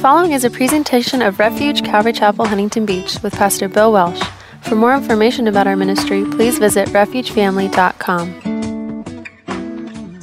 following is a presentation of Refuge Calvary Chapel, Huntington Beach with Pastor Bill Welsh. For more information about our ministry, please visit refugefamily.com.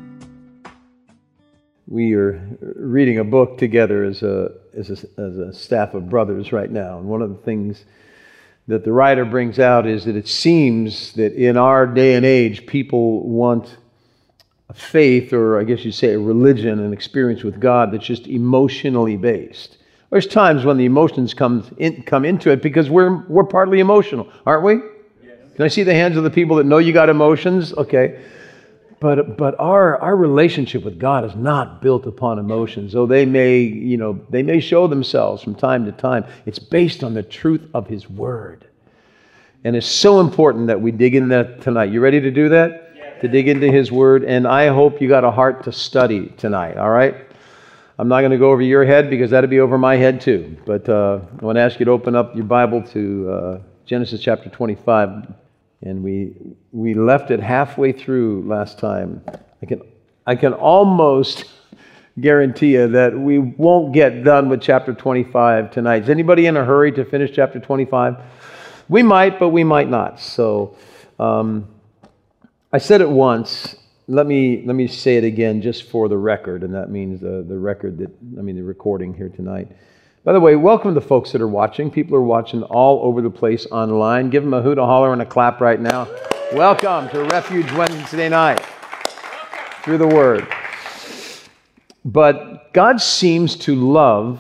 We are reading a book together as a staff of brothers right now. And one of the things that the writer brings out is that it seems that in our day and age, people want a faith, or I guess you'd say a religion, an experience with God that's just emotionally based. There's times when the emotions come into it because we're partly emotional, aren't we? Yes. Can I see the hands of the people that know you got emotions? Okay. But our relationship with God is not built upon emotions, though they may show themselves from time to time. It's based on the truth of His Word. And it's so important that we dig in that tonight. You ready to do that? Yes. To dig into His Word, and I hope you got a heart to study tonight, all right? I'm not going to go over your head because that'll be over my head too. But I want to ask you to open up your Bible to Genesis chapter 25. And we left it halfway through last time. I can almost guarantee you that we won't get done with chapter 25 tonight. Is anybody in a hurry to finish chapter 25? We might, but we might not. So I said it once. Let me say it again just for the record, and that means the recording here tonight. By the way, welcome to the folks that are watching. People are watching all over the place online. Give them a hoot, a holler, and a clap right now. Welcome to Refuge Wednesday night through the Word. But God seems to love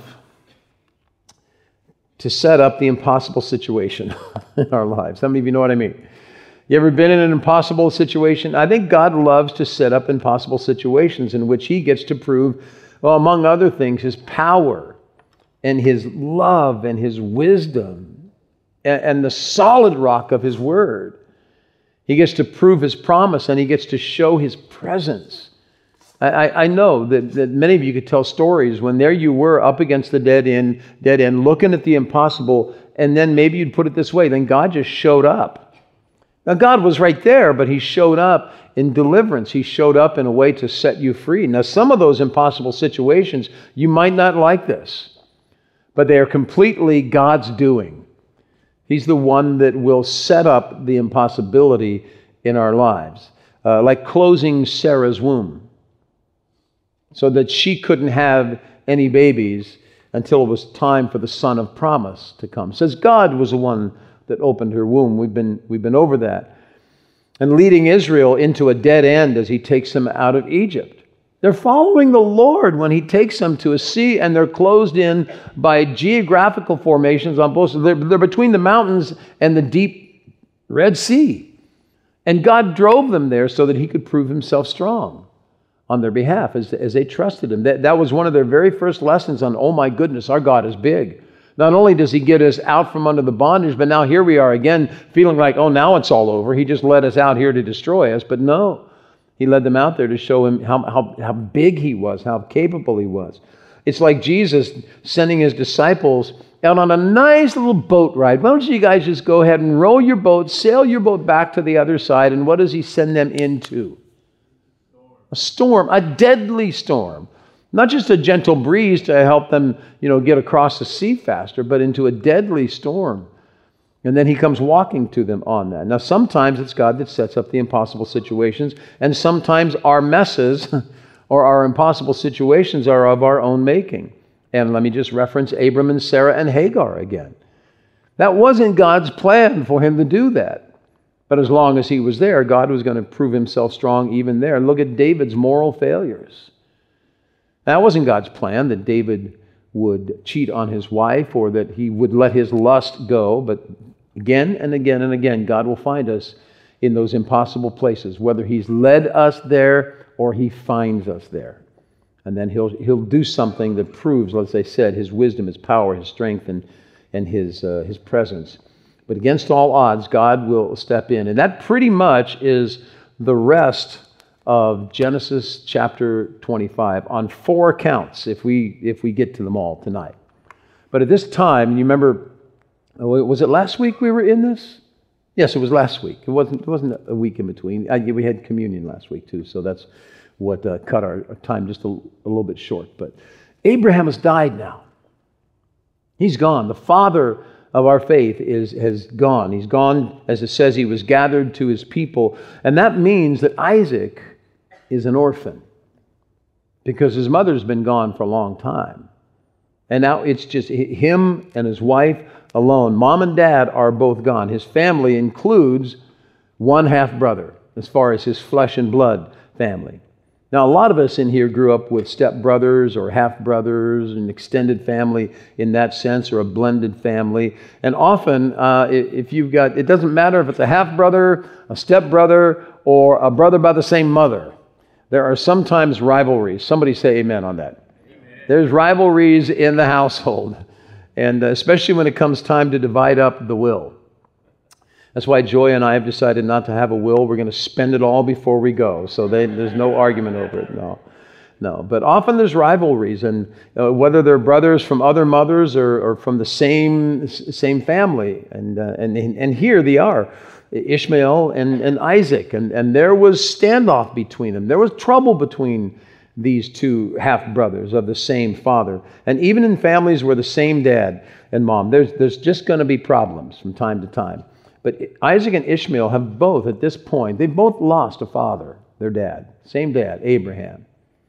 to set up the impossible situation in our lives. How many of you know what I mean? You ever been in an impossible situation? I think God loves to set up impossible situations in which He gets to prove, well, among other things, His power and His love and His wisdom and the solid rock of His Word. He gets to prove His promise, and He gets to show His presence. I know that many of you could tell stories when there you were up against the dead end, looking at the impossible, and then maybe you'd put it this way, then God just showed up. Now God was right there, but He showed up in deliverance. He showed up in a way to set you free. Now some of those impossible situations, you might not like this, but they are completely God's doing. He's the one that will set up the impossibility in our lives. Like closing Sarah's womb so that she couldn't have any babies until it was time for the son of promise to come. It says God was the one that opened her womb. We've been over that. And leading Israel into a dead end as He takes them out of Egypt. They're following the Lord when He takes them to a sea, and they're closed in by geographical formations on both sides. They're between the mountains and the deep Red Sea. And God drove them there so that He could prove Himself strong on their behalf as they trusted Him. That was one of their very first lessons on, oh my goodness, our God is big. Not only does He get us out from under the bondage, but now here we are again feeling like, oh, now it's all over. He just let us out here to destroy us. But no. He led them out there to show them how big He was, how capable He was. It's like Jesus sending His disciples out on a nice little boat ride. Why don't you guys just go ahead and row your boat, sail your boat back to the other side, and what does He send them into? A storm, a deadly storm. Not just a gentle breeze to help them, get across the sea faster, but into a deadly storm. And then He comes walking to them on that. Now, sometimes it's God that sets up the impossible situations, and sometimes our messes or our impossible situations are of our own making. And let me just reference Abram and Sarah and Hagar again. That wasn't God's plan for him to do that. But as long as he was there, God was going to prove Himself strong even there. Look at David's moral failures. That wasn't God's plan, that David would cheat on his wife or that he would let his lust go, but again and again and again, God will find us in those impossible places, whether He's led us there or He finds us there. And then He'll do something that proves, as I said, His wisdom, His power, His strength, and His presence. But against all odds, God will step in. And that pretty much is the rest of Genesis chapter 25 on 4 accounts, if we get to them all tonight. But at this time, you remember, was it last week we were in this? Yes, it was last week. It wasn't a week in between. We had communion last week too, so that's what cut our time just a little bit short. But Abraham has died now. He's gone. The father of our faith has gone. He's gone, as it says, he was gathered to his people. And that means that Isaac is an orphan because his mother's been gone for a long time. And now it's just him and his wife alone. Mom and dad are both gone. His family includes one half-brother as far as his flesh and blood family. Now, a lot of us in here grew up with step-brothers or half-brothers, an extended family in that sense, or a blended family. And often, if you've got, it doesn't matter if it's a half-brother, a step-brother, or a brother by the same mother. There are sometimes rivalries. Somebody say amen on that. Amen. There's rivalries in the household, and especially when it comes time to divide up the will. That's why Joy and I have decided not to have a will. We're going to spend it all before we go. So there's no argument over it. No. But often there's rivalries, and whether they're brothers from other mothers or from the same family. And here they are, Ishmael and Isaac. And there was standoff between them. There was trouble between these two half-brothers of the same father. And even in families where the same dad and mom, there's just going to be problems from time to time. But Isaac and Ishmael have both, at this point, they both lost a father, their dad, same dad, Abraham.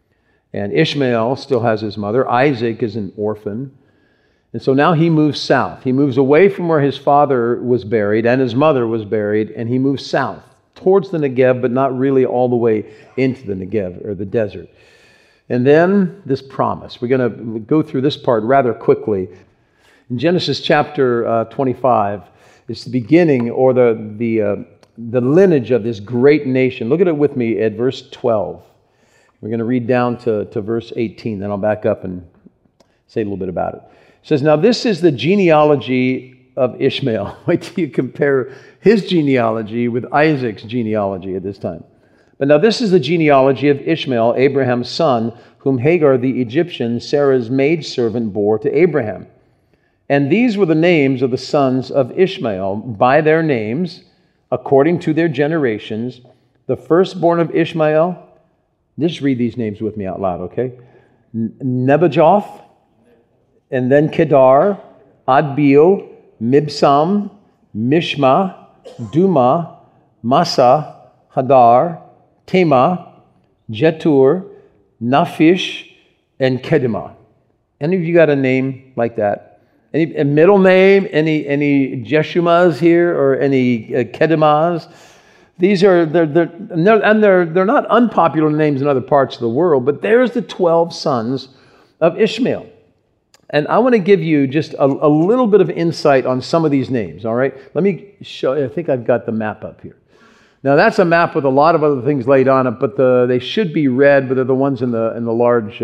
And Ishmael still has his mother. Isaac is an orphan. And so now he moves south. He moves away from where his father was buried and his mother was buried, and he moves south towards the Negev, but not really all the way into the Negev, or the desert. And then this promise. We're going to go through this part rather quickly. In Genesis chapter 25, it's the beginning or the lineage of this great nation. Look at it with me at verse 12. We're going to read down to verse 18, then I'll back up and say a little bit about it. It says, now this is the genealogy of Ishmael. Wait till you compare his genealogy with Isaac's genealogy at this time. But now this is the genealogy of Ishmael, Abraham's son, whom Hagar the Egyptian, Sarah's maidservant, bore to Abraham. And these were the names of the sons of Ishmael by their names, according to their generations. The firstborn of Ishmael, just read these names with me out loud, okay? Nebajoth, and then Kedar, Adbeel, Mibsam, Mishma, Duma, Massa, Hadar, Tema, Jetur, Naphish, and Kedemah. Any of you got a name like that? A middle name? Any Jeshumas here or any Kedemahs? These are they're not unpopular names in other parts of the world, but there's the 12 sons of Ishmael. And I want to give you just a little bit of insight on some of these names, all right? Let me show you. I think I've got the map up here. Now, that's a map with a lot of other things laid on it, but they should be red, but they're the ones in the large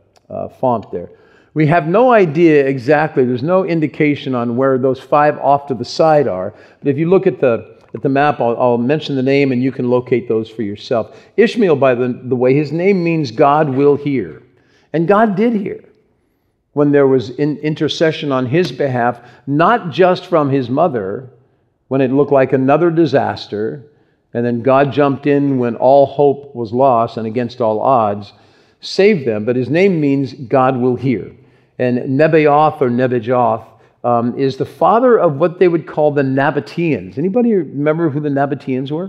font there. We have no idea exactly. There's no indication on where those 5 off to the side are. But if you look at the map, I'll mention the name, and you can locate those for yourself. Ishmael, by the way, his name means God will hear. And God did hear when there was intercession on his behalf, not just from his mother, when it looked like another disaster, and then God jumped in when all hope was lost and against all odds, saved them. But his name means God will hear. And Nebaioth or Nebajoth is the father of what they would call the Nabateans. Anybody remember who the Nabateans were?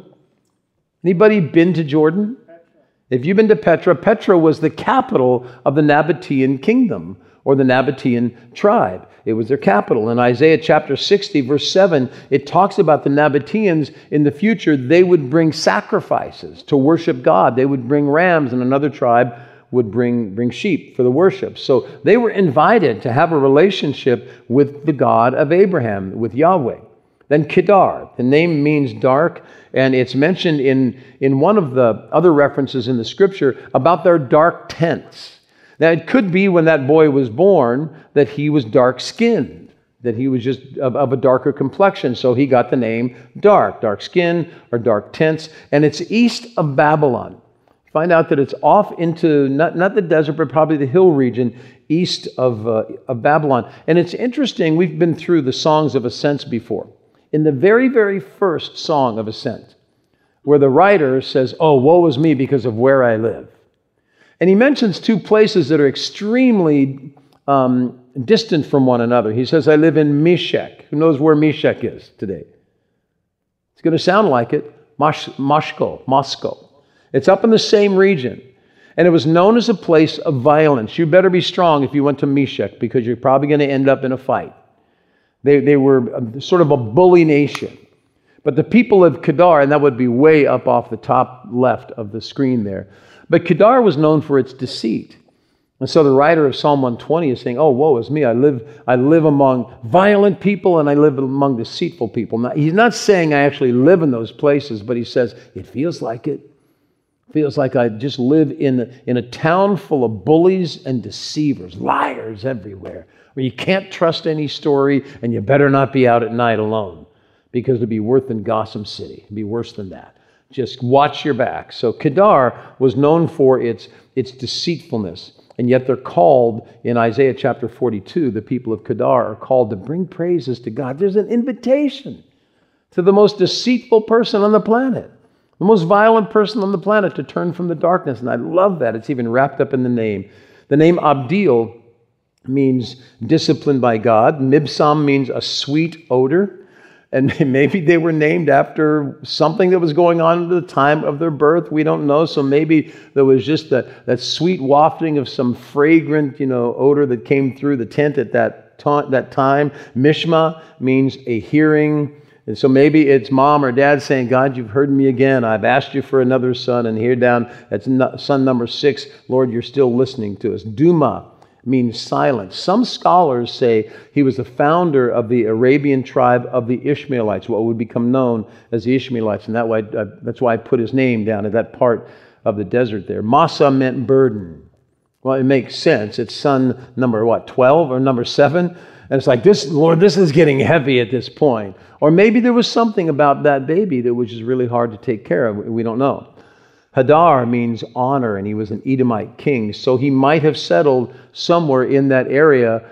Anybody been to Jordan? If you've been to Petra, Petra was the capital of the Nabatean kingdom, or the Nabatean tribe. It was their capital. In Isaiah chapter 60, verse 7, it talks about the Nabateans in the future. They would bring sacrifices to worship God. They would bring rams, and another tribe would bring sheep for the worship. So they were invited to have a relationship with the God of Abraham, with Yahweh. Then Kedar, the name means dark, and it's mentioned in one of the other references in the scripture about their dark tents. Now, it could be when that boy was born that he was dark-skinned, that he was just of a darker complexion, so he got the name dark skin or dark tents, and it's east of Babylon. Find out that it's off into, not the desert, but probably the hill region east of Babylon. And it's interesting, we've been through the songs of ascents before. In the very, very first song of ascent, where the writer says, "Oh, woe is me because of where I live." And he mentions 2 places that are extremely distant from one another. He says, I live in Meshech. Who knows where Meshech is today? It's going to sound like it. Moscow. It's up in the same region. And it was known as a place of violence. You better be strong if you went to Meshech, because you're probably going to end up in a fight. They were sort of a bully nation. But the people of Kedar, and that would be way up off the top left of the screen there, but Kedar was known for its deceit. And so the writer of Psalm 120 is saying, oh, woe is me. I live among violent people and I live among deceitful people. Now, he's not saying I actually live in those places, but he says, it feels like it. Feels like I just live in a town full of bullies and deceivers, liars everywhere, where you can't trust any story and you better not be out at night alone, because it'd be worse than Gotham City. It'd be worse than that. Just watch your back. So Kedar was known for its deceitfulness. And yet they're called, in Isaiah chapter 42, the people of Kedar are called to bring praises to God. There's an invitation to the most deceitful person on the planet, the most violent person on the planet, to turn from the darkness. And I love that. It's even wrapped up in the name. The name Abdil means disciplined by God. Mibsam means a sweet odor. And maybe they were named after something that was going on at the time of their birth. We don't know. So maybe there was just that sweet wafting of some fragrant, odor that came through the tent at that time. Mishma means a hearing. And so maybe it's mom or dad saying, God, you've heard me again. I've asked you for another son. And here down at son number 6, Lord, you're still listening to us. Duma means silence. Some scholars say he was the founder of the Arabian tribe of the Ishmaelites, what would become known as the Ishmaelites. And that's why I put his name down at that part of the desert there. Masa meant burden. Well, it makes sense. It's son number 12 or number 7? And it's like, Lord, this is getting heavy at this point. Or maybe there was something about that baby that was just really hard to take care of. We don't know. Hadar means honor, and he was an Edomite king. So he might have settled somewhere in that area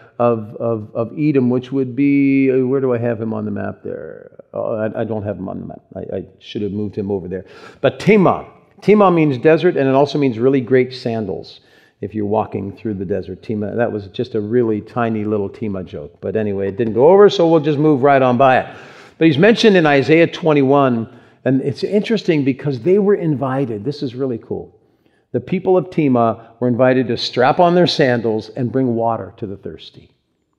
of Edom, which would be, where do I have him on the map there? Oh, I don't have him on the map. I should have moved him over there. But Tema means desert, and it also means really great sandals. If you're walking through the desert, Tema, that was just a really tiny little Tema joke. But anyway, it didn't go over, so we'll just move right on by it. But he's mentioned in Isaiah 21, and it's interesting because they were invited. This is really cool. The people of Tema were invited to strap on their sandals and bring water to the thirsty,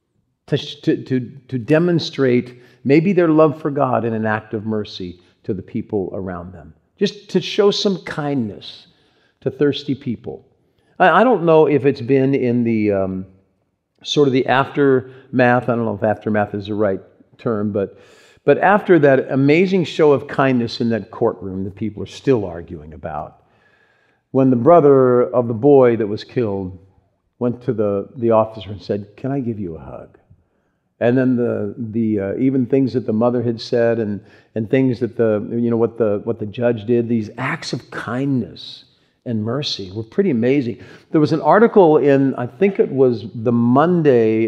to demonstrate maybe their love for God in an act of mercy to the people around them, just to show some kindness to thirsty people. I don't know if it's been in the sort of the aftermath. I don't know if aftermath is the right term, but after that amazing show of kindness in that courtroom that people are still arguing about, when the brother of the boy that was killed went to the officer and said, "Can I give you a hug?" And then the even things that the mother had said and things that what the judge did, these acts of kindness and mercy were pretty amazing. There was an article in, I think it was the Monday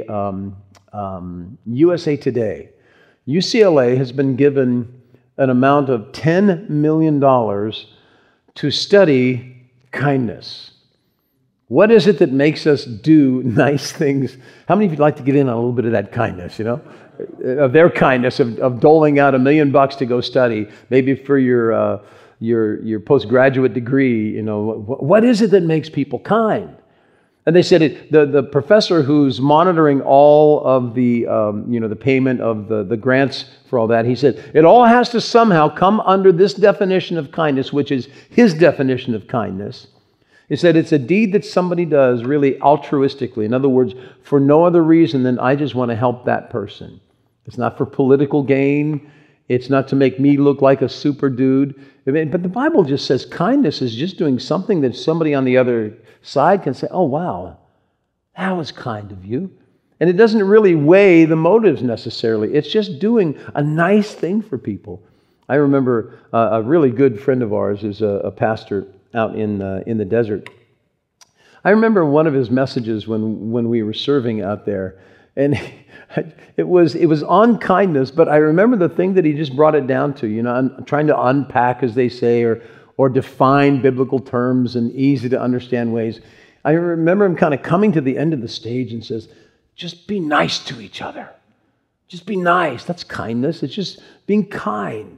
USA Today. UCLA has been given an amount of $10 million to study kindness. What is it that makes us do nice things? How many of you like to get in on a little bit of that kindness, of their kindness, of doling out $1 million to go study, maybe for your postgraduate degree? What is it that makes people kind? And they said the professor who's monitoring all of the the payment of the grants for all that, he said it all has to somehow come under this definition of kindness, which is his definition of kindness. He said it's a deed that somebody does really altruistically. In other words, for no other reason than I just want to help that person. It's not for political gain. It's not to make me look like a super dude. But the Bible just says kindness is just doing something that somebody on the other side can say, "Oh, wow, that was kind of you." And it doesn't really weigh the motives necessarily. It's just doing a nice thing for people. I remember a really good friend of ours is a pastor out in the desert. I remember one of his messages when we were serving out there, and it was on kindness, but I remember the thing that he just brought it down to, trying to unpack, as they say, or define biblical terms in easy to understand ways. I remember him kind of coming to the end of the stage and says, just be nice to each other. Just be nice. That's kindness. It's just being kind.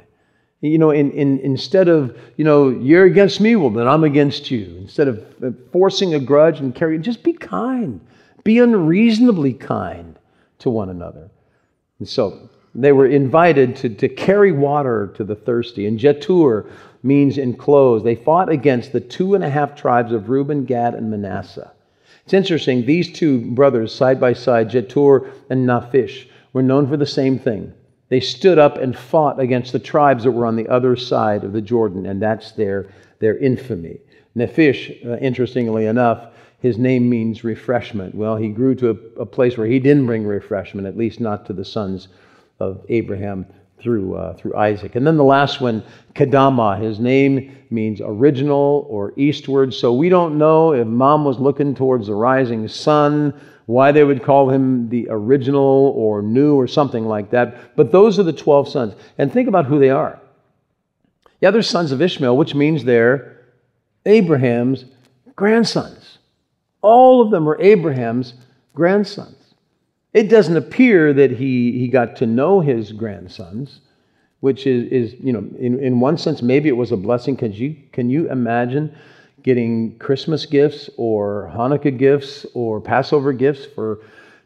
Instead of, you're against me, well, then I'm against you. Instead of forcing a grudge and carrying, just be kind. Be unreasonably kind to one another. And so they were invited to carry water to the thirsty. And Jetur means enclosed. They fought against the 2.5 tribes of Reuben, Gad, and Manasseh. It's interesting, these two brothers, side by side, Jetur and Naphish, were known for the same thing. They stood up and fought against the tribes that were on the other side of the Jordan, and that's their infamy. Naphish, interestingly enough, his name means refreshment. Well, he grew to a place where he didn't bring refreshment, at least not to the sons of Abraham through Isaac. And then the last one, Kedama, his name means original or eastward. So we don't know if Mom was looking towards the rising sun, why they would call him the original or new or something like that. But those are the 12 sons. And think about who they are. Yeah, they're sons of Ishmael, which means they're Abraham's grandsons. All of them are Abraham's grandsons. It doesn't appear that he got to know his grandsons, which is in one sense, maybe it was a blessing. Can you imagine getting Christmas gifts or Hanukkah gifts or Passover gifts for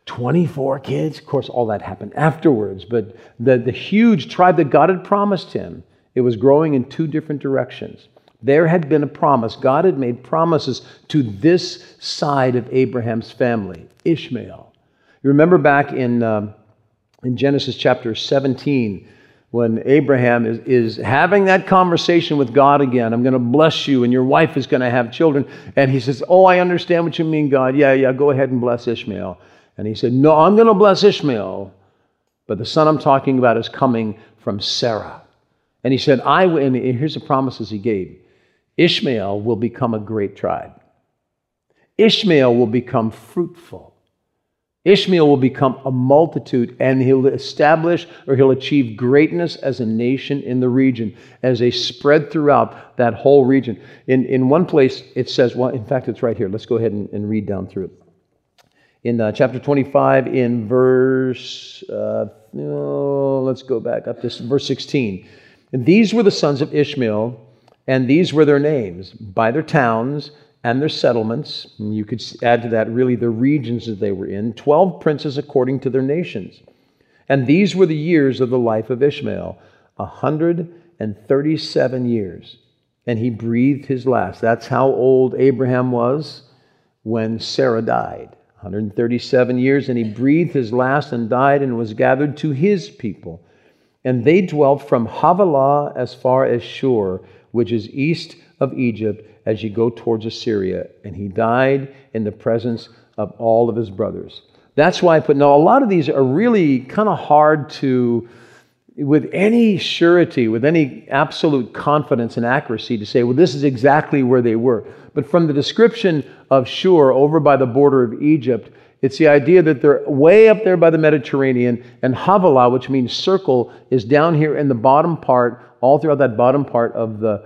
24 kids? Of course, all that happened afterwards, but the huge tribe that God had promised him, it was growing in two different directions. There had been a promise. God had made promises to this side of Abraham's family, Ishmael. You remember back in Genesis chapter 17, when Abraham is having that conversation with God again. I'm going to bless you, and your wife is going to have children. And he says, oh, I understand what you mean, God. Yeah, go ahead and bless Ishmael. And he said, no, I'm going to bless Ishmael, but the son I'm talking about is coming from Sarah. And he said, and here's the promises he gave. Ishmael will become a great tribe. Ishmael will become fruitful. Ishmael will become a multitude, and he'll establish or he'll achieve greatness as a nation in the region as they spread throughout that whole region. In one place, it says, well, in fact, it's right here. Let's go ahead and read down through it. In chapter 25, in verse, let's go back up to verse 16. And these were the sons of Ishmael, and these were their names, by their towns and their settlements. And you could add to that really the regions that they were in, 12 princes according to their nations. And these were the years of the life of Ishmael, 137 years. And he breathed his last. That's how old Abraham was when Sarah died. 137 years, and he breathed his last and died and was gathered to his people. And they dwelt from Havilah as far as Shur, which is east of Egypt, as you go towards Assyria. And he died in the presence of all of his brothers. That's why I put, now a lot of these are really kind of hard to, with any surety, with any absolute confidence and accuracy to say, well, this is exactly where they were. But from the description of Shur over by the border of Egypt, it's the idea that they're way up there by the Mediterranean, and Havilah, which means circle, is down here in the bottom part, all throughout that bottom part of the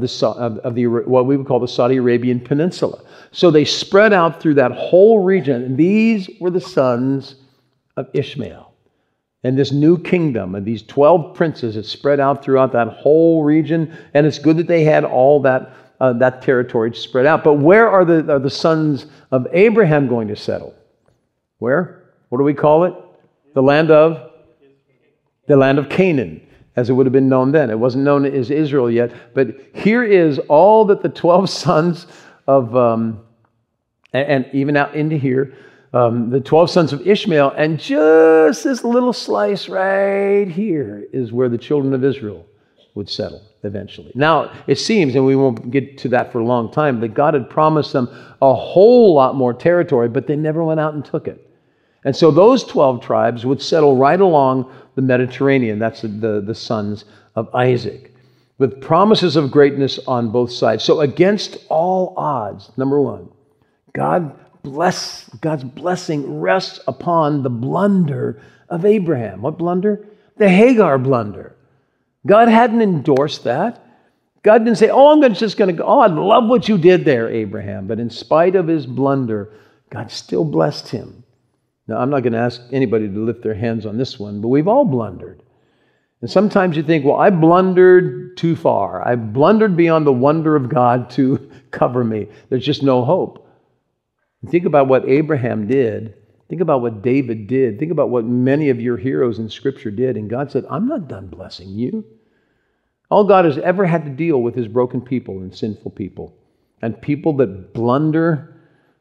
what we would call the Saudi Arabian Peninsula. So they spread out through that whole region, and these were the sons of Ishmael. And this new kingdom, and these 12 princes, it spread out throughout that whole region, and it's good that they had all that territory spread out. But where are the sons of Abraham going to settle? Where? What do we call it? The land of Canaan, as it would have been known then. It wasn't known as Israel yet. But here is all that the 12 sons of, and even out into here, the 12 sons of Ishmael, and just this little slice right here is where the children of Israel would settle eventually. Now, it seems, and we won't get to that for a long time, that God had promised them a whole lot more territory, but they never went out and took it. And so those 12 tribes would settle right along the Mediterranean. That's the sons of Isaac, with promises of greatness on both sides. So against all odds, number one, God's blessing rests upon the blunder of Abraham. What blunder? The Hagar blunder. God hadn't endorsed that. God didn't say, just going to go, I love what you did there, Abraham. But in spite of his blunder, God still blessed him. Now, I'm not going to ask anybody to lift their hands on this one, but we've all blundered. And sometimes you think, well, I blundered too far. I blundered beyond the wonder of God to cover me. There's just no hope. And think about what Abraham did. Think about what David did. Think about what many of your heroes in Scripture did. And God said, I'm not done blessing you. All God has ever had to deal with is broken people and sinful people. And people that blunder.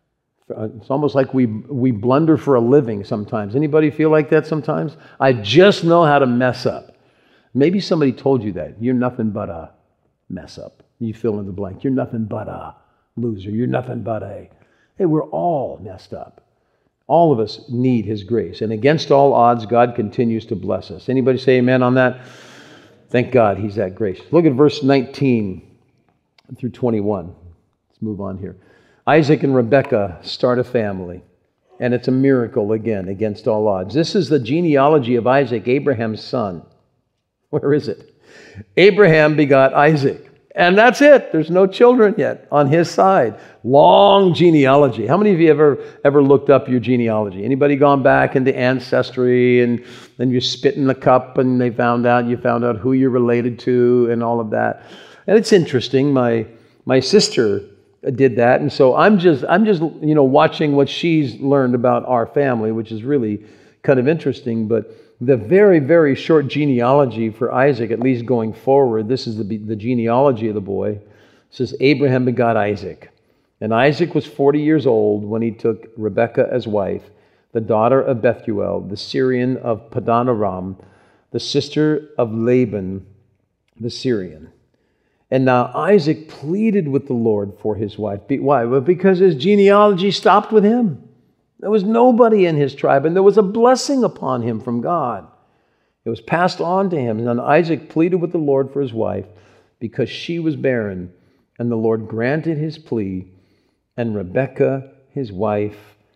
It's almost like we blunder for a living sometimes. Anybody feel like that sometimes? I just know how to mess up. Maybe somebody told you that. You're nothing but a mess up. You fill in the blank. You're nothing but a loser. You're nothing but a... Hey, we're all messed up. All of us need His grace. And against all odds, God continues to bless us. Anybody say amen on that? Thank God He's that gracious. Look at verse 19 through 21. Let's move on here. Isaac and Rebekah start a family. And it's a miracle again, against all odds. This is the genealogy of Isaac, Abraham's son. Where is it? Abraham begot Isaac. And that's it. There's no children yet on his side. Long genealogy. How many of you ever looked up your genealogy? Anybody gone back into Ancestry and then you spit in the cup and you found out who you're related to and all of that? And it's interesting. My sister did that, and so I'm just watching what she's learned about our family, which is really kind of interesting. But the very, very short genealogy for Isaac, at least going forward, this is the genealogy of the boy. It says, Abraham begot Isaac. And Isaac was 40 years old when he took Rebekah as wife, the daughter of Bethuel, the Syrian of Padan Aram, the sister of Laban, the Syrian. And now Isaac pleaded with the Lord for his wife. Why? Well, because his genealogy stopped with him. There was nobody in his tribe, and there was a blessing upon him from God. It was passed on to him. And then Isaac pleaded with the Lord for his wife because she was barren. And the Lord granted his plea, and Rebekah, his wife,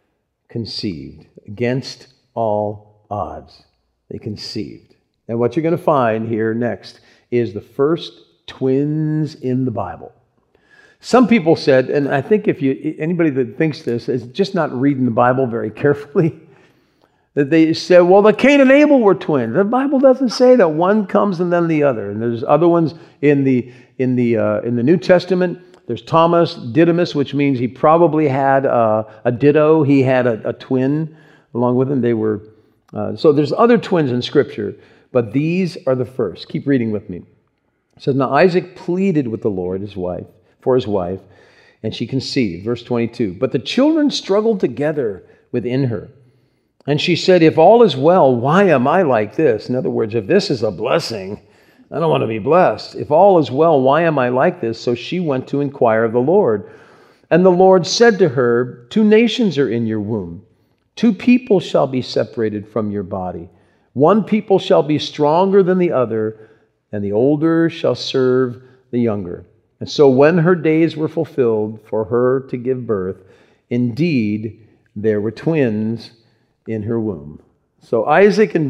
conceived. Against all odds, they conceived. And what you're going to find here next is the first twins in the Bible. Some people said, and I think anybody that thinks this is just not reading the Bible very carefully, that they said, well, the Cain and Abel were twins. The Bible doesn't say that. One comes and then the other. And there's other ones in the New Testament. There's Thomas Didymus, which means he probably had a ditto. He had a twin along with him. They were so there's other twins in Scripture, but these are the first. Keep reading with me. It says, now Isaac pleaded with the Lord, for his wife, and she conceived. Verse 22. But the children struggled together within her. And she said, if all is well, why am I like this? In other words, if this is a blessing, I don't want to be blessed. If all is well, why am I like this? So she went to inquire of the Lord. And the Lord said to her, 2 nations are in your womb. 2 people shall be separated from your body. 1 people shall be stronger than the other, and the older shall serve the younger. And so when her days were fulfilled for her to give birth, indeed there were twins in her womb. So Isaac and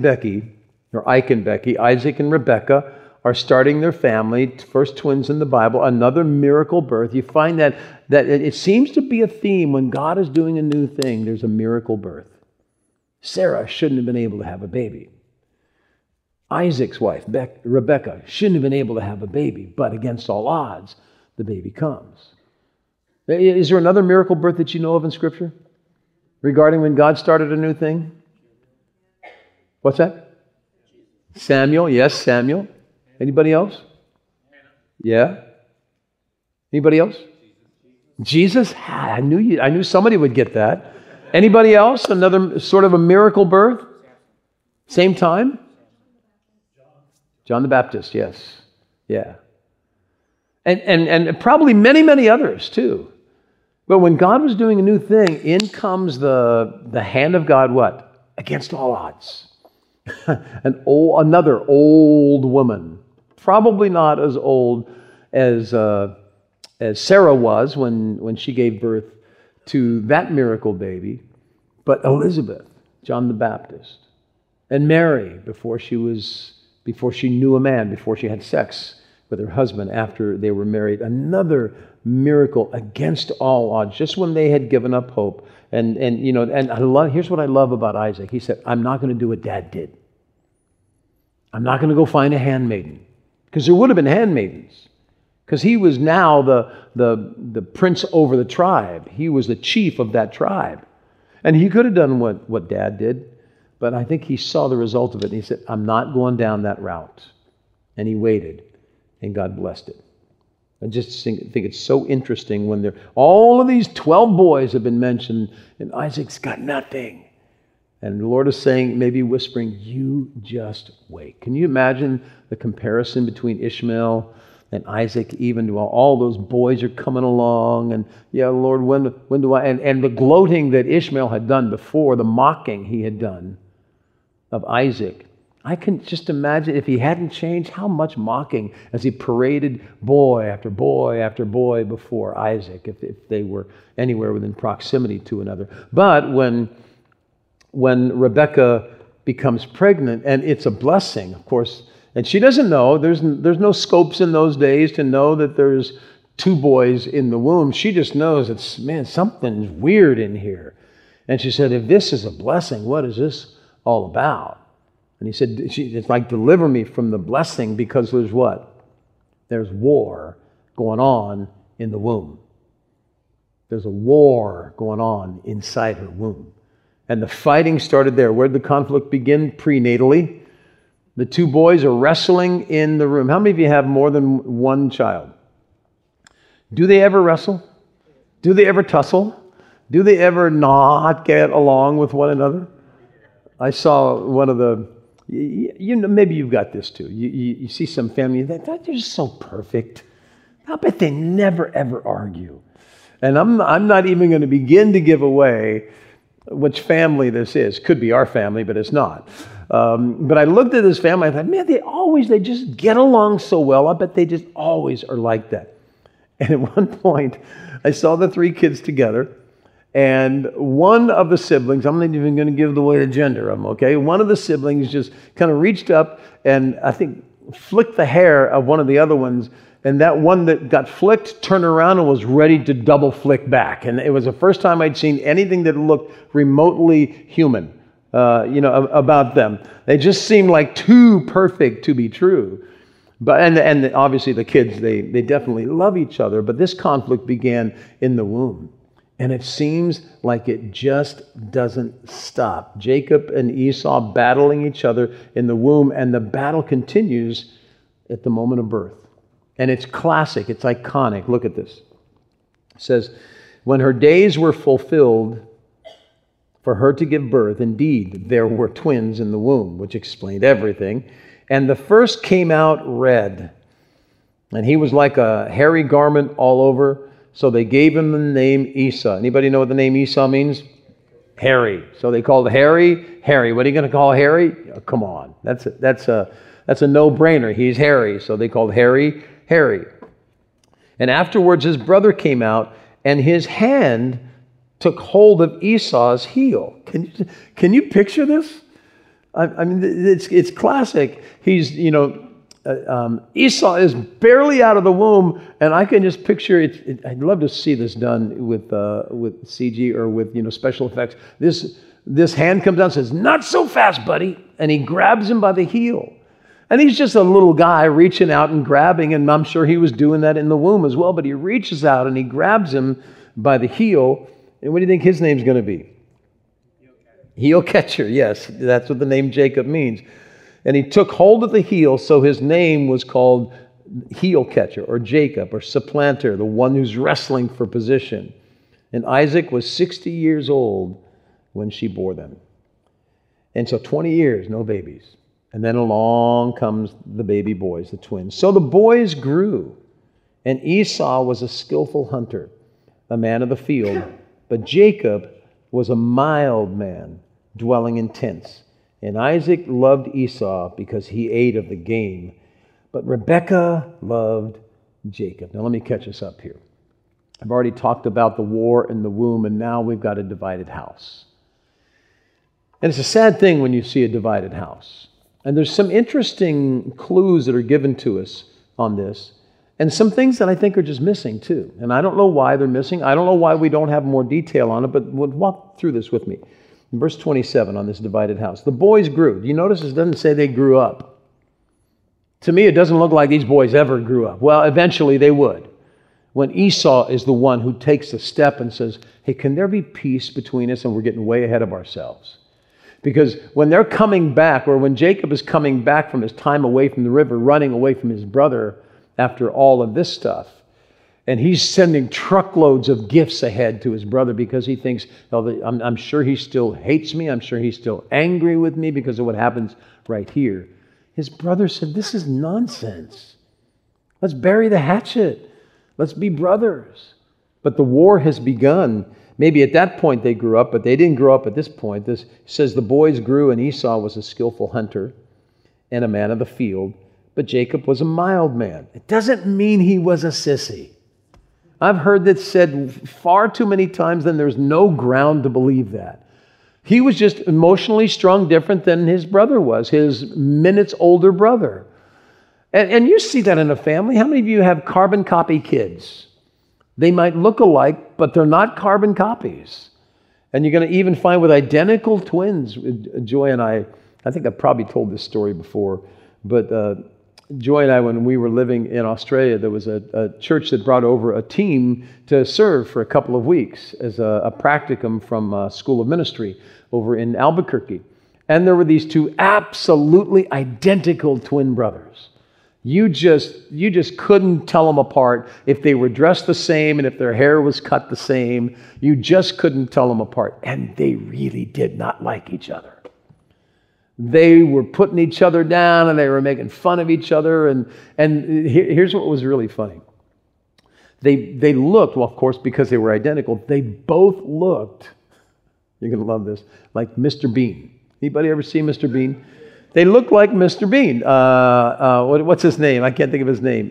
Ike and Becky, Isaac and Rebekah are starting their family, first twins in the Bible, another miracle birth. You find that it seems to be a theme when God is doing a new thing, there's a miracle birth. Sarah shouldn't have been able to have a baby. Isaac's wife, Rebekah, shouldn't have been able to have a baby, but against all odds, the baby comes. Is there another miracle birth that you know of in Scripture regarding when God started a new thing? What's that? Samuel, yes, Samuel. Anybody else? Yeah. Anybody else? Jesus? I knew somebody would get that. Anybody else? Another sort of a miracle birth? Same time? John the Baptist, yes. Yeah. And probably many, many others too. But when God was doing a new thing, in comes the hand of God, what? Against all odds. Another old woman. Probably not as old as Sarah was when she gave birth to that miracle baby, but Elizabeth, John the Baptist, and Mary before she knew a man, before she had sex with her husband after they were married. Another miracle against all odds, just when they had given up hope. And here's what I love about Isaac. He said, I'm not going to do what Dad did. I'm not going to go find a handmaiden. Because there would have been handmaidens. Because he was now the prince over the tribe. He was the chief of that tribe. And he could have done what Dad did. But I think he saw the result of it. And he said, I'm not going down that route. And he waited. And God blessed it. I just think it's so interesting when all of these 12 boys have been mentioned, and Isaac's got nothing. And the Lord is saying, maybe whispering, you just wait. Can you imagine the comparison between Ishmael and Isaac, even while all those boys are coming along? And yeah, Lord, when do I? And the gloating that Ishmael had done before, the mocking he had done of Isaac. I can just imagine if he hadn't changed, how much mocking as he paraded boy after boy after boy before Isaac, if they were anywhere within proximity to another. But when Rebekah becomes pregnant, and it's a blessing, of course, and she doesn't know, there's no scopes in those days to know that there's 2 boys in the womb. She just knows it's, man, something's weird in here. And she said, if this is a blessing, what is this all about? And he said, it's like, deliver me from the blessing, because there's what? There's war going on in the womb. There's a war going on inside her womb. And the fighting started there. Where did the conflict begin? Prenatally. The 2 boys are wrestling in the room. How many of you have more than one child? Do they ever wrestle? Do they ever tussle? Do they ever not get along with one another? I saw one of the... maybe you've got this too. You see some family, they're just so perfect. I bet they never, ever argue. And I'm not even going to begin to give away which family this is. Could be our family, but it's not. But I looked at this family, I thought, man, they just get along so well. I bet they just always are like that. And at one point, I saw the 3 kids together. And one of the siblings, I'm not even going to give away the gender of them, okay? One of the siblings just kind of reached up and I think flicked the hair of one of the other ones. And that one that got flicked turned around and was ready to double flick back. And it was the first time I'd seen anything that looked remotely human, about them. They just seemed like too perfect to be true. But and obviously the kids, they definitely love each other. But this conflict began in the womb. And it seems like it just doesn't stop. Jacob and Esau battling each other in the womb, and the battle continues at the moment of birth. And it's classic, it's iconic. Look at this. It says, when her days were fulfilled for her to give birth, indeed, there were twins in the womb, which explained everything. And the first came out red, and he was like a hairy garment all over. So they gave him the name Esau. Anybody know what the name Esau means? Hairy. So they called Harry. What are you going to call Harry? Oh, come on. That's a no-brainer. He's hairy. So they called Harry. And afterwards his brother came out, and his hand took hold of Esau's heel. Can you picture this? I mean, it's classic. He's, Esau is barely out of the womb, and I can just picture it. I'd love to see this done with CG or with special effects. This hand comes down and says, "Not so fast, buddy," and he grabs him by the heel. And he's just a little guy reaching out and grabbing, and I'm sure he was doing that in the womb as well. But he reaches out and he grabs him by the heel. And what do you think his name's going to be? Heel catcher. Yes, that's what the name Jacob means. And he took hold of the heel, so his name was called heel catcher or Jacob or supplanter, the one who's wrestling for position. And Isaac was 60 years old when she bore them. And so 20 years, no babies. And then along comes the baby boys, the twins. So the boys grew, and Esau was a skillful hunter, a man of the field. But Jacob was a mild man, dwelling in tents. And Isaac loved Esau because he ate of the game, but Rebekah loved Jacob. Now let me catch us up here. I've already talked about the war in the womb, and now we've got a divided house. And it's a sad thing when you see a divided house. And there's some interesting clues that are given to us on this. And some things that I think are just missing too. And I don't know why they're missing. I don't know why we don't have more detail on it, but walk through this with me. In verse 27 on this divided house. The boys grew. Do you notice it doesn't say they grew up? To me, it doesn't look like these boys ever grew up. Well, eventually they would. When Esau is the one who takes a step and says, hey, can there be peace between us? And we're getting way ahead of ourselves. Because when they're coming back, or when Jacob is coming back from his time away from the river, running away from his brother after all of this stuff, and he's sending truckloads of gifts ahead to his brother because he thinks, I'm sure he still hates me. I'm sure he's still angry with me because of what happens right here. His brother said, this is nonsense. Let's bury the hatchet. Let's be brothers. But the war has begun. Maybe at that point they grew up, but they didn't grow up at this point. This says the boys grew, and Esau was a skillful hunter and a man of the field, but Jacob was a mild man. It doesn't mean he was a sissy. I've heard that said far too many times, and there's no ground to believe that. He was just emotionally strung different than his brother was, his minutes older brother. And you see that in a family. How many of you have carbon copy kids? They might look alike, but they're not carbon copies. And you're going to even find with identical twins. Joy and I think I've probably told this story before, but Joy and I, when we were living in Australia, there was a church that brought over a team to serve for a couple of weeks as a practicum from School of Ministry over in Albuquerque. And there were these two absolutely identical twin brothers. You just couldn't tell them apart if they were dressed the same and if their hair was cut the same. You just couldn't tell them apart. And they really did not like each other. They were putting each other down and they were making fun of each other. And here's what was really funny. They looked, well, of course, because they were identical, they both looked, you're going to love this, like Mr. Bean. Anybody ever see Mr. Bean? They look like Mr. Bean. What's his name? I can't think of his name.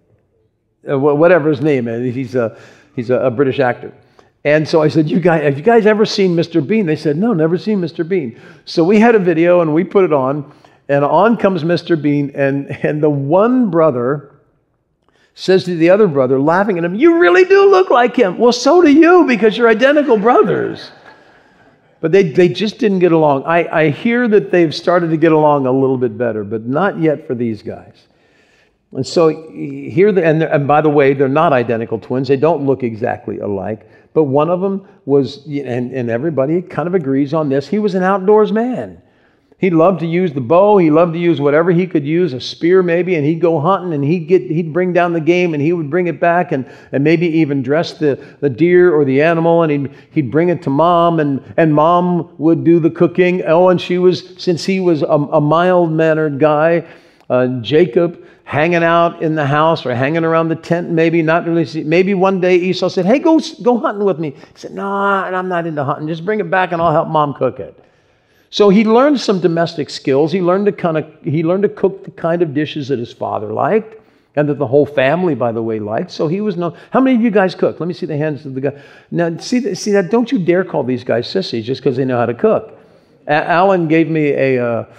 Whatever his name is, he's a British actor. And so I said, have you guys ever seen Mr. Bean? They said, no, never seen Mr. Bean. So we had a video and we put it on, and on comes Mr. Bean, and the one brother says to the other brother, laughing at him, you really do look like him. Well, so do you, because you're identical brothers. But they just didn't get along. I hear that they've started to get along a little bit better, but not yet for these guys. And so here, and by the way, they're not identical twins. They don't look exactly alike. But one of them was, and everybody kind of agrees on this, he was an outdoors man. He loved to use the bow. He loved to use whatever he could use, a spear maybe, and he'd go hunting and he'd bring down the game and he would bring it back and maybe even dress the deer or the animal, and he'd bring it to mom, and mom would do the cooking. Oh, and since he was a mild-mannered guy, Jacob hanging out in the house or hanging around the tent, maybe not really. Maybe one day Esau said, hey, go hunting with me. He said, no, I'm not into hunting. Just bring it back and I'll help mom cook it. So he learned some domestic skills. He learned to cook the kind of dishes that his father liked and that the whole family, by the way, liked. So he was known. How many of you guys cook? Let me see the hands of the guy. Now, see that? Don't you dare call these guys sissies just because they know how to cook. Alan gave me it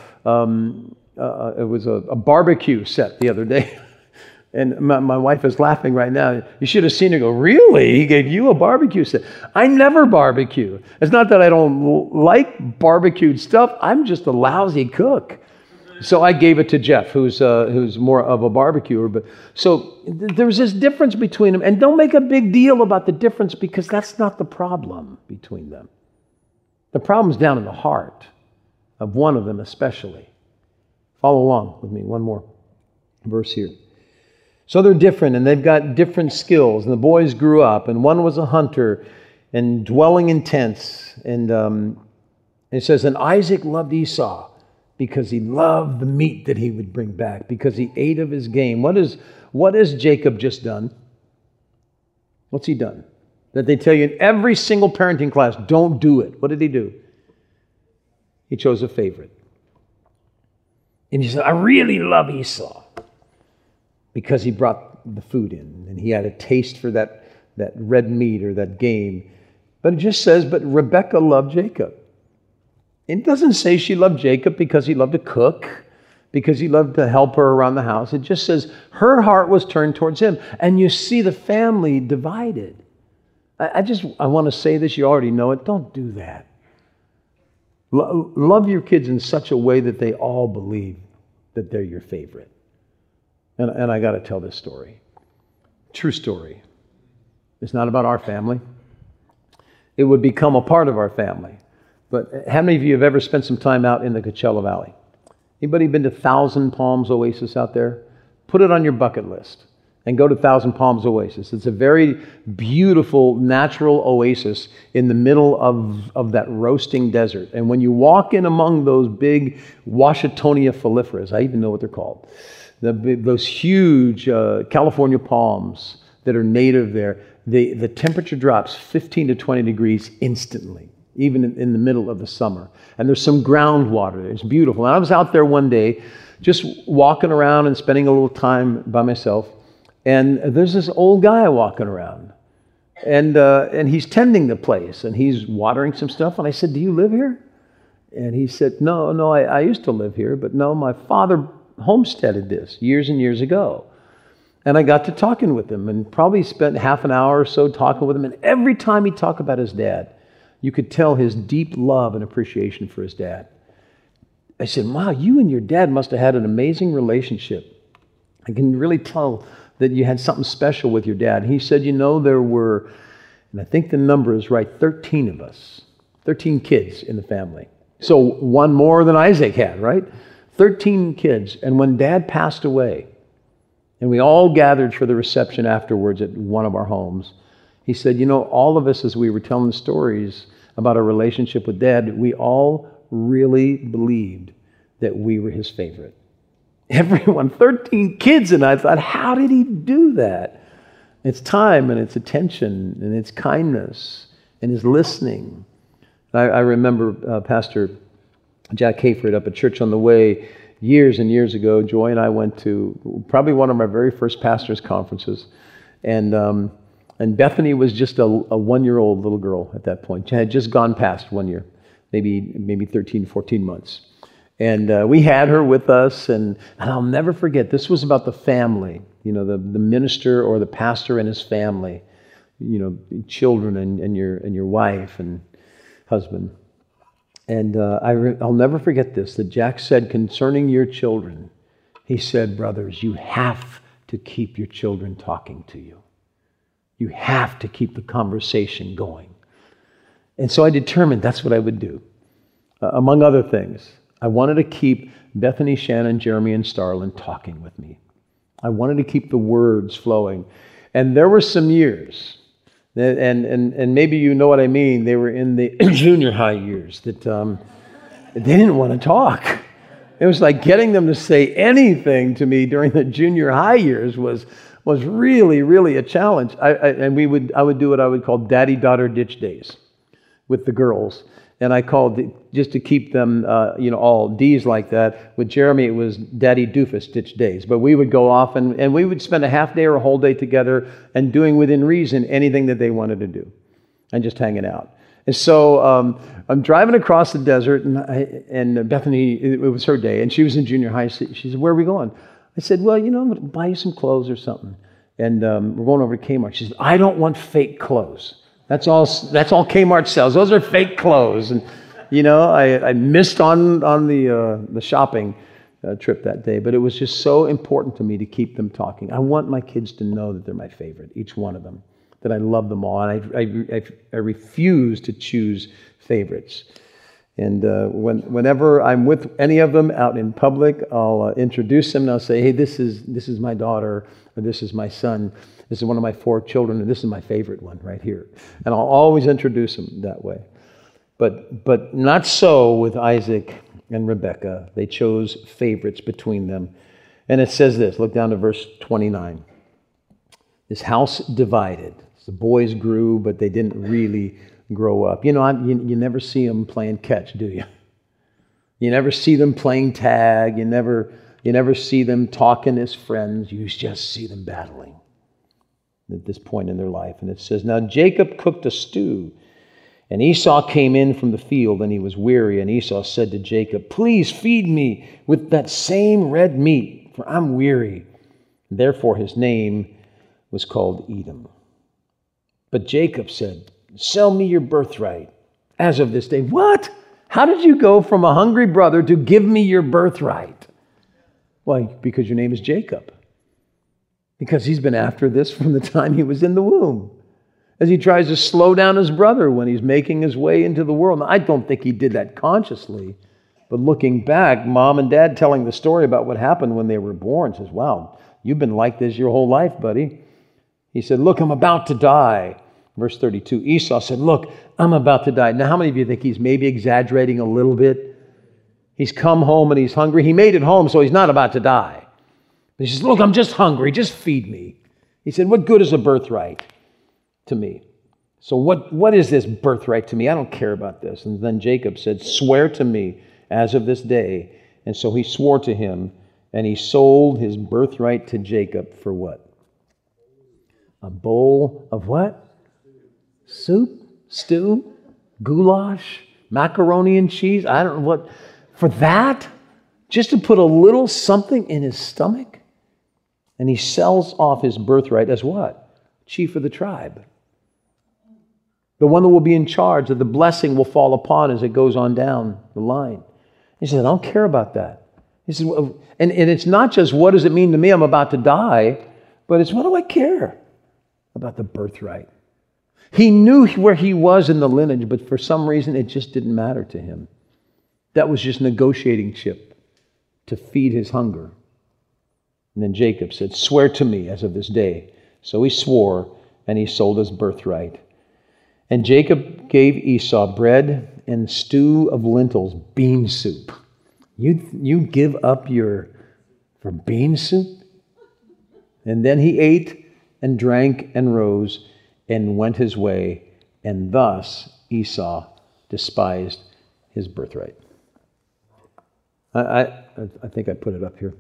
was a barbecue set the other day. And my wife is laughing right now. You should have seen her go, really? He gave you a barbecue set? I never barbecue. It's not that I don't like barbecued stuff. I'm just a lousy cook. So I gave it to Jeff, who's more of a barbecuer. But so there's this difference between them. And don't make a big deal about the difference, because that's not the problem between them. The problem's down in the heart of one of them especially. Follow along with me. One more verse here. So they're different, and they've got different skills. And the boys grew up, and one was a hunter and dwelling in tents. And it says, and Isaac loved Esau because he loved the meat that he would bring back, because he ate of his game. What has Jacob just done? What's he done? That they tell you in every single parenting class, don't do it. What did he do? He chose a favorite. And he said, I really love Esau, because he brought the food in and he had a taste for that red meat or that game. But it just says, but Rebekah loved Jacob. It doesn't say she loved Jacob because he loved to cook. because he loved to help her around the house. It just says her heart was turned towards him. And you see the family divided. I want to say this, you already know it. Don't do that. Love your kids in such a way that they all believe that they're your favorite. And I got to tell this story. True story. It's not about our family. It would become a part of our family. But how many of you have ever spent some time out in the Coachella Valley? Anybody been to Thousand Palms Oasis out there? Put it on your bucket list and go to Thousand Palms Oasis. It's a very beautiful natural oasis in the middle of that roasting desert. And when you walk in among those big Washingtonia foliferas, I even know what they're called, those huge California palms that are native there, the temperature drops 15 to 20 degrees instantly, even in the middle of the summer. And there's some groundwater there. It's beautiful. And I was out there one day just walking around and spending a little time by myself. And there's this old guy walking around. And he's tending the place. And he's watering some stuff. And I said, "Do you live here?" And he said, No, I used to live here. But no, my father homesteaded this years and years ago. And I got to talking with him and probably spent half an hour or so talking with him. And every time he'd talk about his dad, you could tell his deep love and appreciation for his dad. I said, "Wow, you and your dad must have had an amazing relationship. I can really tell that you had something special with your dad." He said, there were, and I think the number is right, 13 of us, 13 kids in the family. So one more than Isaac had, right? 13 kids. And when Dad passed away, and we all gathered for the reception afterwards at one of our homes, he said, all of us, as we were telling stories about our relationship with Dad, we all really believed that we were his favorite. Everyone, 13 kids, and I thought, how did he do that? It's time, and it's attention, and it's kindness, and his listening. I remember Pastor Jack Hayford up at Church on the Way years and years ago. Joy and I went to probably one of my very first pastors' conferences, and Bethany was just a 1-year-old little girl at that point. She had just gone past 1 year, maybe 13, 14 months. And we had her with us, and I'll never forget, this was about the family, the minister or the pastor and his family, children and your wife and husband. And I'll never forget this, that Jack said concerning your children, he said, "Brothers, you have to keep your children talking to you. You have to keep the conversation going." And so I determined that's what I would do. Among other things, I wanted to keep Bethany, Shannon, Jeremy, and Starlin talking with me. I wanted to keep the words flowing. And there were some years, and maybe you know what I mean, they were in the junior high years, that they didn't want to talk. It was like getting them to say anything to me during the junior high years was really, really a challenge. I would do what I would call daddy-daughter ditch days with the girls. And I called, just to keep them, all D's like that. With Jeremy, it was Daddy Doofus ditch days. But we would go off and we would spend a half day or a whole day together and doing within reason anything that they wanted to do and just hanging out. And so I'm driving across the desert, and Bethany, it was her day, and she was in junior high. She said, "Where are we going?" I said, "Well, I'm going to buy you some clothes or something." And we're going over to Kmart. She said, "I don't want fake clothes. That's all Kmart sells. Those are fake clothes." And I missed on the shopping trip that day, but it was just so important to me to keep them talking. I want my kids to know that they're my favorite, each one of them, that I love them all, and I refuse to choose favorites. And whenever I'm with any of them out in public, I'll introduce them and I'll say, "Hey, this is my daughter, or this is my son. This is one of my 4 children, and this is my favorite one right here." And I'll always introduce them that way. But not so with Isaac and Rebekah. They chose favorites between them. And it says this, look down to verse 29. This house divided. The boys grew, but they didn't really grow up. You never see them playing catch, do you? You never see them playing tag. You never see them talking as friends. You just see them battling at this point in their life. And it says, "Now Jacob cooked a stew, And Esau came in from the field, and he was weary. And Esau said to Jacob, "Please feed me with that same red meat, for I'm weary." Therefore his name was called Edom. But Jacob said, "Sell me your birthright as of this day." What? How did you go from a hungry brother to give me your birthright? Why, because your name is Jacob. Because he's been after this from the time he was in the womb. As he tries to slow down his brother when he's making his way into the world. Now, I don't think he did that consciously. But looking back, mom and dad telling the story about what happened when they were born says, "Wow, you've been like this your whole life, buddy." He said, "Look, I'm about to die." Verse 32, Esau said, "Look, I'm about to die." Now, how many of you think he's maybe exaggerating a little bit? He's come home and he's hungry. He made it home, so he's not about to die. But he says, "Look, I'm just hungry. Just feed me." He said, "What good is a birthright to me? So what is this birthright to me? I don't care about this." And then Jacob said, "Swear to me as of this day." And so he swore to him, and he sold his birthright to Jacob for what? A bowl of what? Soup? Stew? Goulash? Macaroni and cheese? I don't know what. For that? Just to put a little something in his stomach? And he sells off his birthright as what? Chief of the tribe. The one that will be in charge, that the blessing will fall upon as it goes on down the line. He said, "I don't care about that." He said, and it's not just what does it mean to me, I'm about to die, but it's what do I care about the birthright? He knew where he was in the lineage, but for some reason it just didn't matter to him. That was just negotiating chip to feed his hunger. And then Jacob said, "Swear to me as of this day." So he swore, and he sold his birthright. And Jacob gave Esau bread and stew of lentils, bean soup. You give up for bean soup? And then he ate and drank and rose and went his way, and thus Esau despised his birthright. I think I put it up here.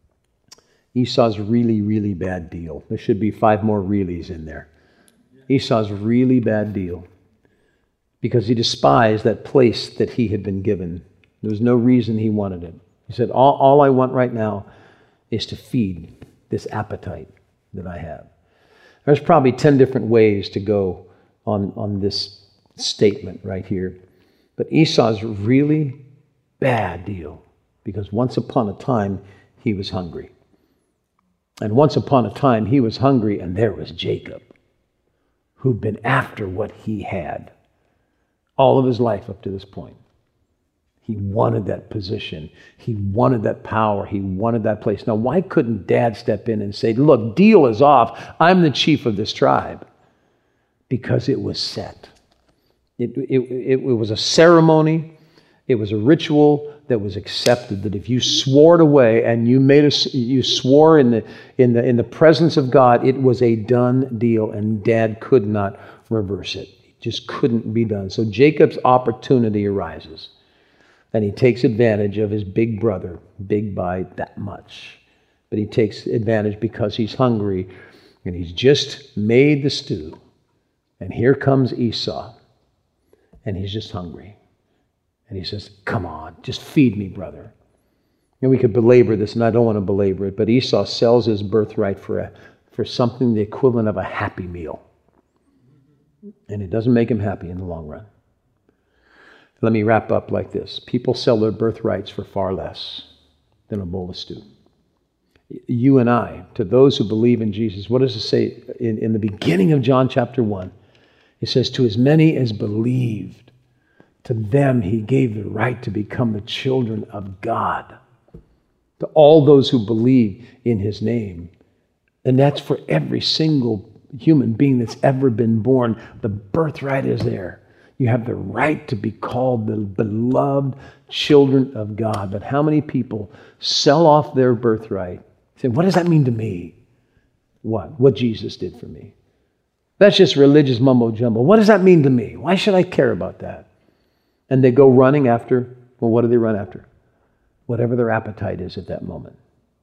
Esau's really, really bad deal. There should be 5 more reallys in there. Esau's really bad deal because he despised that place that he had been given. There was no reason he wanted it. He said, all I want right now is to feed this appetite that I have. There's probably 10 different ways to go on this statement right here. But Esau's really bad deal because once upon a time he was hungry. And once upon a time he was hungry and there was Jacob who'd been after what he had all of his life up to this point. He wanted that position. He wanted that power. He wanted that place. Now, why couldn't Dad step in and say, "Look, deal is off. I'm the chief of this tribe"? Because it was set. It was a ceremony. It was a ritual that was accepted. That if you swore it away and you swore in the presence of God, it was a done deal, and Dad could not reverse it. It just couldn't be done. So Jacob's opportunity arises. And he takes advantage of his big brother, big by that much. But he takes advantage because he's hungry and he's just made the stew. And here comes Esau. And he's just hungry. And he says, "Come on, just feed me, brother." And we could belabor this, and I don't want to belabor it, but Esau sells his birthright for something the equivalent of a Happy Meal. And it doesn't make him happy in the long run. Let me wrap up like this. People sell their birthrights for far less than a bowl of stew. You and I, to those who believe in Jesus, what does it say in the beginning of John chapter 1? It says, "To as many as believed, to them he gave the right to become the children of God." To all those who believe in his name. And that's for every single human being that's ever been born. The birthright is there. You have the right to be called the beloved children of God. But how many people sell off their birthright? Say, "What does that mean to me?" What Jesus did for me. That's just religious mumbo jumbo. What does that mean to me? Why should I care about that? And they go running after, well, what do they run after? Whatever their appetite is at that moment.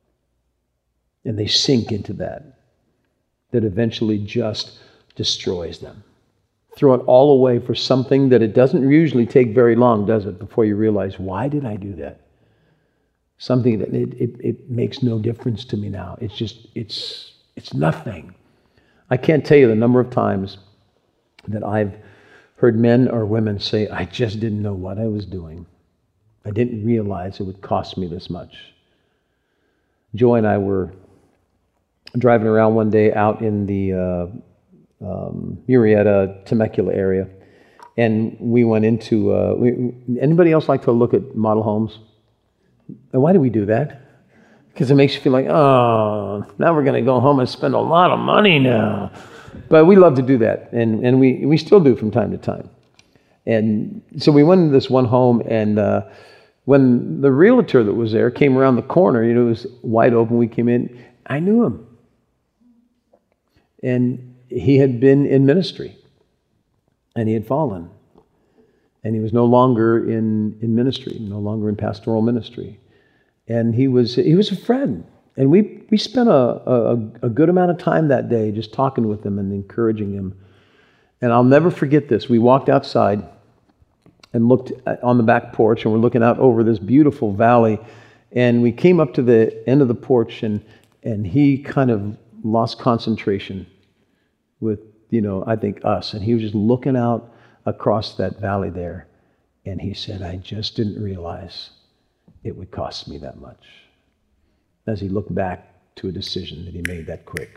And they sink into that eventually just destroys them. throw it all away for something that it doesn't usually take very long, does it, before you realize, why did I do that? Something that it makes no difference to me now. It's just, it's nothing. I can't tell you the number of times that I've heard men or women say, I just didn't know what I was doing. I didn't realize it would cost me this much. Joy and I were driving around one day out in the Murrieta, Temecula area, and we went into, anybody else like to look at model homes? And why do we do that? Because it makes you feel like, oh, now we're going to go home and spend a lot of money now. But we love to do that, and we still do from time to time. And so we went into this one home, and when the realtor that was there came around the corner, it was wide open, we came in, I knew him. And he had been in ministry, and he had fallen. And he was no longer in ministry, no longer in pastoral ministry. And he was a friend. And we spent a good amount of time that day just talking with him and encouraging him. And I'll never forget this. We walked outside and looked on the back porch, and we're looking out over this beautiful valley. And we came up to the end of the porch, and he kind of lost concentration with, I think us. And he was just looking out across that valley there. And he said, I just didn't realize it would cost me that much. As he looked back to a decision that he made that quick.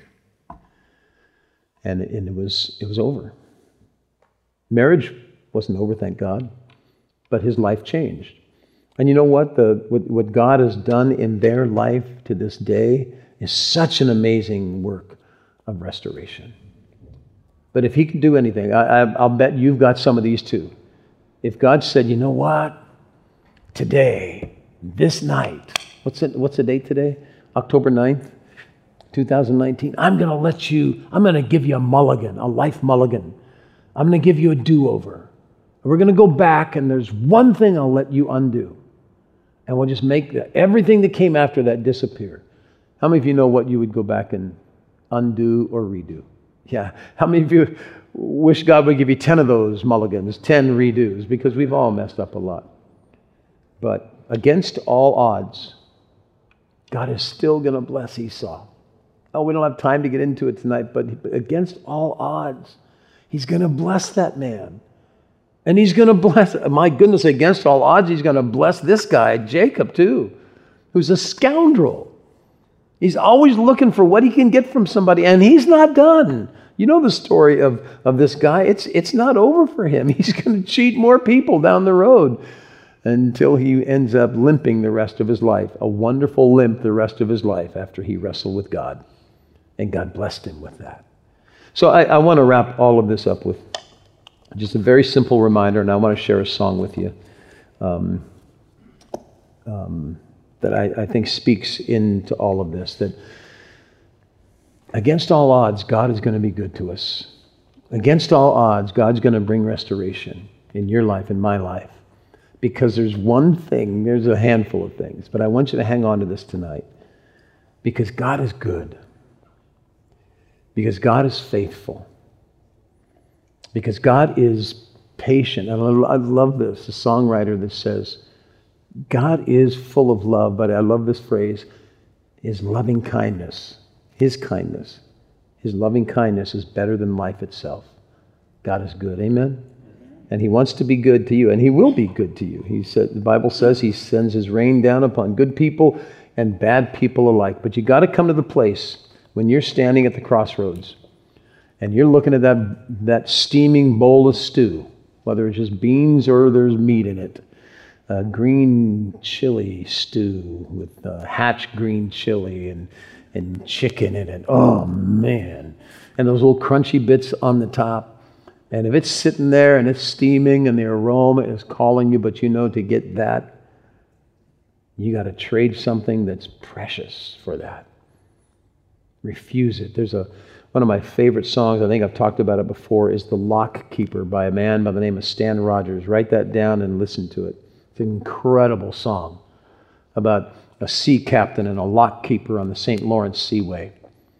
And it was over. Marriage wasn't over, thank God, but his life changed. And you know what? What God has done in their life to this day is such an amazing work of restoration. But if he can do anything, I'll bet you've got some of these too. If God said, you know what? Today, this night, what's the date today? October 9th, 2019. I'm going to give you a mulligan, a life mulligan. I'm going to give you a do-over. We're going to go back, and there's one thing I'll let you undo. And we'll just make everything that came after that disappear. How many of you know what you would go back and undo or redo? Yeah. How many of you wish God would give you 10 of those mulligans, 10 redos? Because we've all messed up a lot. But against all odds, God is still going to bless Esau. Oh, we don't have time to get into it tonight, but against all odds, he's going to bless that man. And he's going to bless, my goodness, against all odds, he's going to bless this guy, Jacob, too, who's a scoundrel. He's always looking for what he can get from somebody, and he's not done. You know the story of this guy. It's not over for him. He's going to cheat more people down the road until he ends up limping the rest of his life, a wonderful limp the rest of his life after he wrestled with God. And God blessed him with that. So I want to wrap all of this up with just a very simple reminder, and I want to share a song with you that I think speaks into all of this, that against all odds, God is going to be good to us. Against all odds, God's going to bring restoration in your life, in my life. Because there's one thing, there's a handful of things, but I want you to hang on to this tonight. Because God is good. Because God is faithful. Because God is patient. And I love this, the songwriter that says, God is full of love, but I love this phrase, his loving kindness, his kindness, his loving kindness is better than life itself. God is good, amen? And he wants to be good to you, and he will be good to you. He said, the Bible says he sends his rain down upon good people and bad people alike. But you got to come to the place when you're standing at the crossroads and you're looking at that steaming bowl of stew, whether it's just beans or there's meat in it, green chili stew with hatch green chili and chicken in it. Oh, man. And those little crunchy bits on the top. And if it's sitting there and it's steaming and the aroma is calling you, but you know to get that, you got to trade something that's precious for that. Refuse it. There's one of my favorite songs, I think I've talked about it before, is The Lock Keeper by a man by the name of Stan Rogers. Write that down and listen to it. It's an incredible song about a sea captain and a lock keeper on the St. Lawrence Seaway.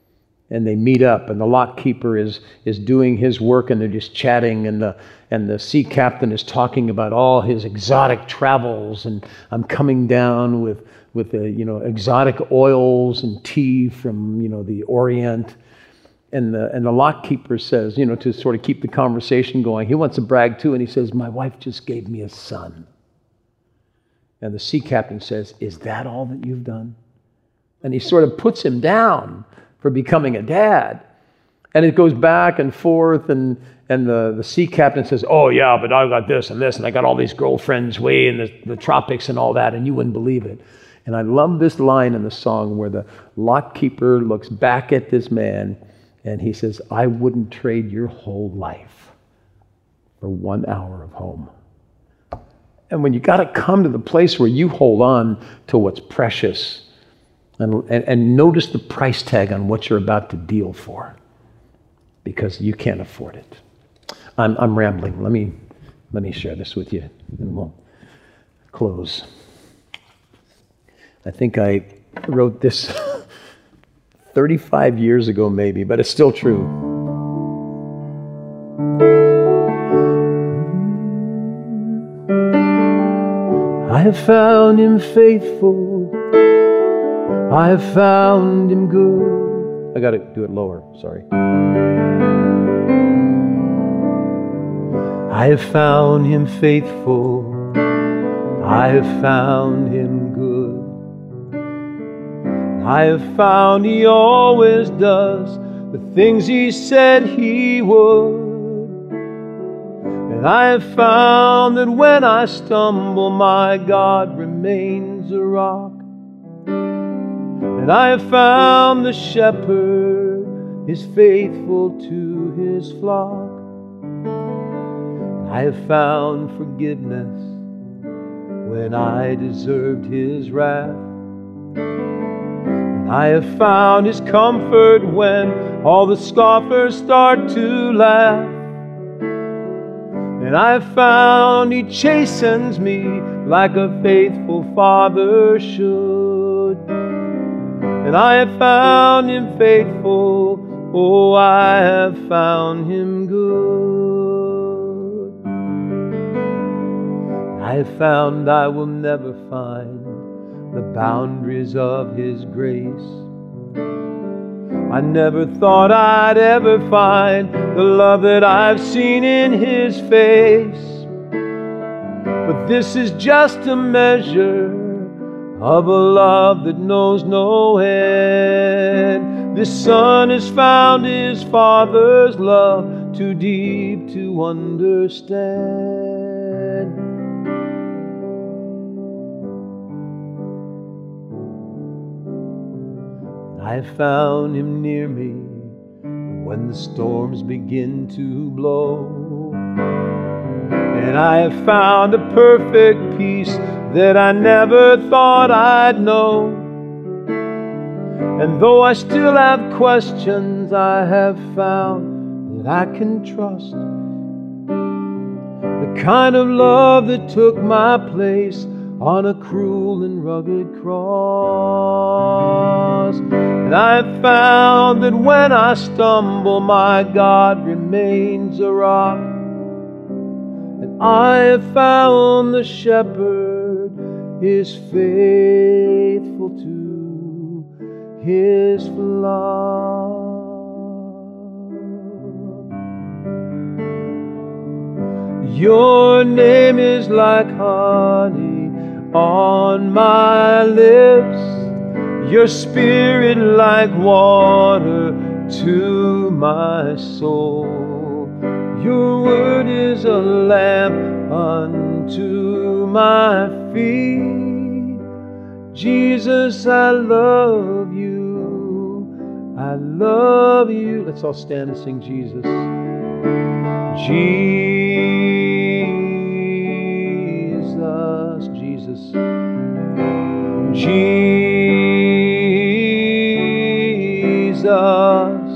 And they meet up, and the lock keeper is doing his work, and they're just chatting, and the sea captain is talking about all his exotic travels, and I'm coming down with exotic oils and tea from the Orient. And the lock keeper says, to sort of keep the conversation going, he wants to brag too, and he says, "My wife just gave me a son." And the sea captain says, "Is that all that you've done?" And he sort of puts him down for becoming a dad. And it goes back and forth, and the sea captain says, "Oh yeah, but I got this and this, and I got all these girlfriends way in the tropics and all that, and you wouldn't believe it." And I love this line in the song where the lock keeper looks back at this man and he says, "I wouldn't trade your whole life for 1 hour of home." And when you got to come to the place where you hold on to what's precious, and notice the price tag on what you're about to deal for, because you can't afford it. I'm rambling. Let me share this with you, and we'll close. I think I wrote this 35 years ago, maybe, but it's still true. I have found him faithful. I have found him good. I got to do it lower, sorry. I have found him faithful. I have found him good. I have found he always does the things he said he would. And I have found that when I stumble, my God remains a rock. And I have found the shepherd is faithful to his flock. I have found forgiveness when I deserved his wrath. And I have found his comfort when all the scoffers start to laugh. And I have found he chastens me like a faithful father should. And I have found him faithful, oh, I have found him good. I have found I will never find the boundaries of his grace. I never thought I'd ever find the love that I've seen in his face. But this is just a measure of a love that knows no end. This son has found his father's love too deep to understand. I have found him near me when the storms begin to blow. And I have found a perfect peace that I never thought I'd know. And though I still have questions, I have found that I can trust the kind of love that took my place on a cruel and rugged cross. And I have found that when I stumble, my God remains a rock. And I have found the shepherd is faithful to his flock. Your name is like honey on my lips, your spirit like water to my soul. Your word is a lamp unto my feet. Jesus, I love you. I love you. Let's all stand and sing Jesus. Jesus, Jesus. Jesus.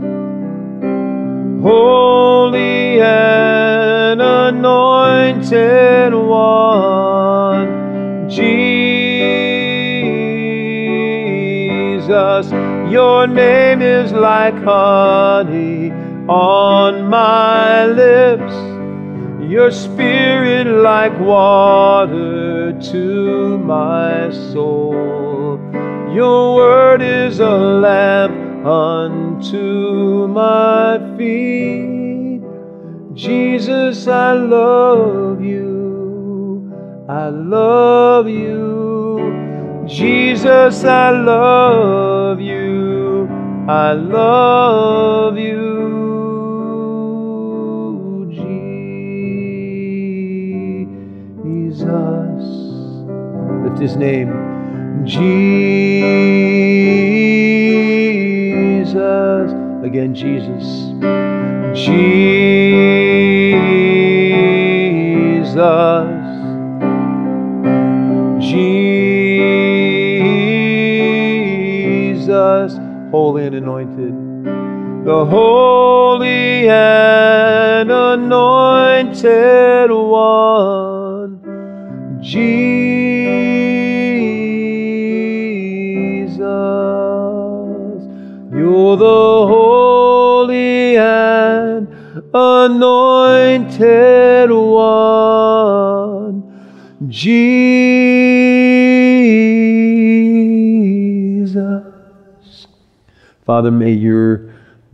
Holy and anointed one, Jesus. Jesus. Your name is like honey on my lips. Your spirit like water to my soul. Your word is a lamp unto my feet. Jesus, I love you. I love you. Jesus, I love you. I love you. Jesus. Lift his name. Jesus. Again, Jesus. Jesus. Jesus. Holy and anointed. The holy and anointed one. Jesus. You're the holy and anointed one. Jesus. Father, may your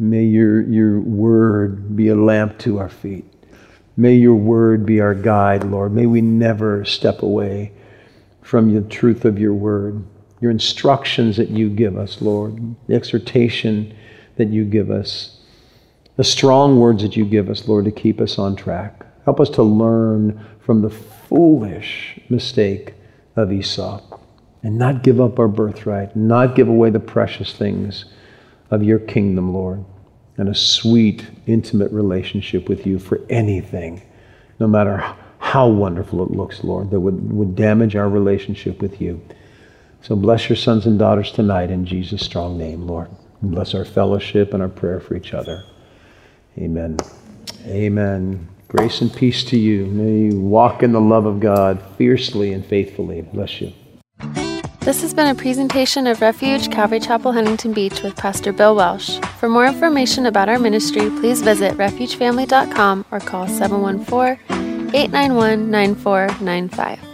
word be a lamp to our feet. May your word be our guide, Lord. May we never step away from the truth of your word, your instructions that you give us, Lord, the exhortation that you give us, the strong words that you give us, Lord, to keep us on track. Help us to learn from the foolish mistake of Esau and not give up our birthright, not give away the precious things of your kingdom, Lord, and a sweet, intimate relationship with you for anything, no matter how wonderful it looks, Lord, that would damage our relationship with you. So bless your sons and daughters tonight in Jesus' strong name, Lord. And bless our fellowship and our prayer for each other. Amen. Amen. Grace and peace to you. May you walk in the love of God fiercely and faithfully. Bless you. This has been a presentation of Refuge Calvary Chapel, Huntington Beach with Pastor Bill Welsh. For more information about our ministry, please visit refugefamily.com or call 714-891-9495.